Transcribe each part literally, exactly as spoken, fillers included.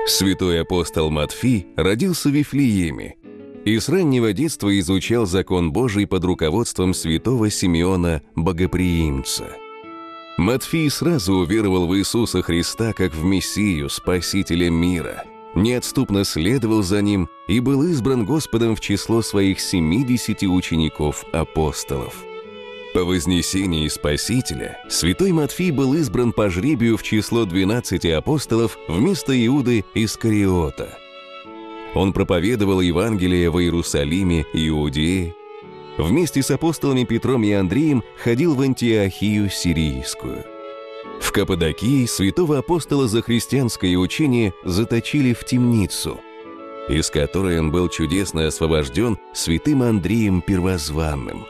Святой апостол Матфий родился в Вифлееме и с раннего детства изучал закон Божий под руководством святого Симеона Богоприимца. Матфий сразу уверовал в Иисуса Христа как в Мессию, Спасителя мира, неотступно следовал за Ним и был избран Господом в число своих семидесяти учеников-апостолов. По вознесении Спасителя святой Матфий был избран по жребию в число двенадцати апостолов вместо Иуды Искариота. Он проповедовал Евангелие в Иерусалиме и Иудее. Вместе с апостолами Петром и Андреем ходил в Антиохию Сирийскую. В Каппадокии святого апостола за христианское учение заточили в темницу, из которой он был чудесно освобожден святым Андреем Первозванным.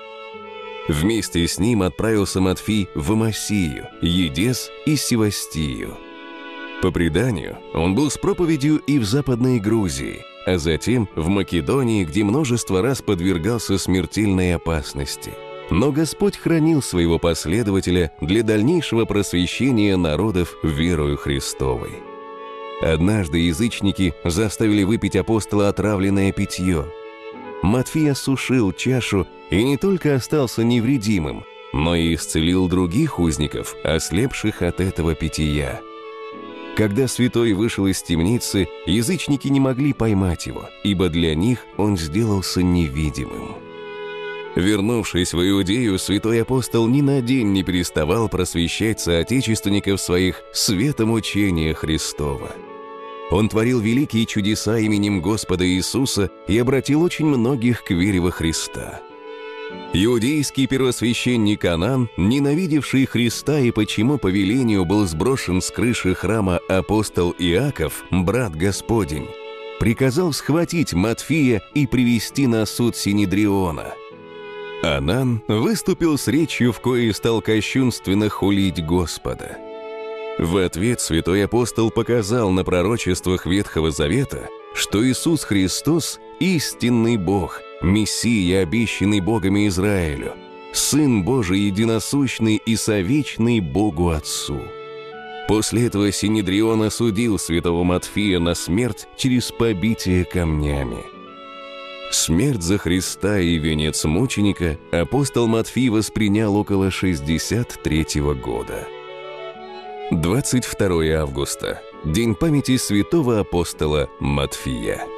Вместе с ним отправился Матфий в Амасию, Едес и Севастию. По преданию, он был с проповедью и в Западной Грузии, а затем в Македонии, где множество раз подвергался смертельной опасности. Но Господь хранил своего последователя для дальнейшего просвещения народов верою Христовой. Однажды язычники заставили выпить апостола отравленное питье. Матфий осушил чашу и не только остался невредимым, но и исцелил других узников, ослепших от этого питья. Когда святой вышел из темницы, язычники не могли поймать его, ибо для них он сделался невидимым. Вернувшись в Иудею, святой апостол ни на день не переставал просвещать соотечественников своих светом учения Христова. Он творил великие чудеса именем Господа Иисуса и обратил очень многих к вере во Христа. Иудейский первосвященник Анан, ненавидевший Христа и почему по велению был сброшен с крыши храма апостол Иаков, брат Господень, приказал схватить Матфия и привести на суд Синедриона. Анан выступил с речью, в коей стал кощунственно хулить Господа. В ответ святой апостол показал на пророчествах Ветхого Завета, что Иисус Христос – истинный Бог, Мессия, обещанный Богом Израилю, Сын Божий единосущный и совечный Богу Отцу. После этого Синедрион осудил святого Матфия на смерть через побитие камнями. Смерть за Христа и венец мученика апостол Матфий воспринял около шестьдесят третьего года. двадцать второе августа – День памяти святого апостола Матфия.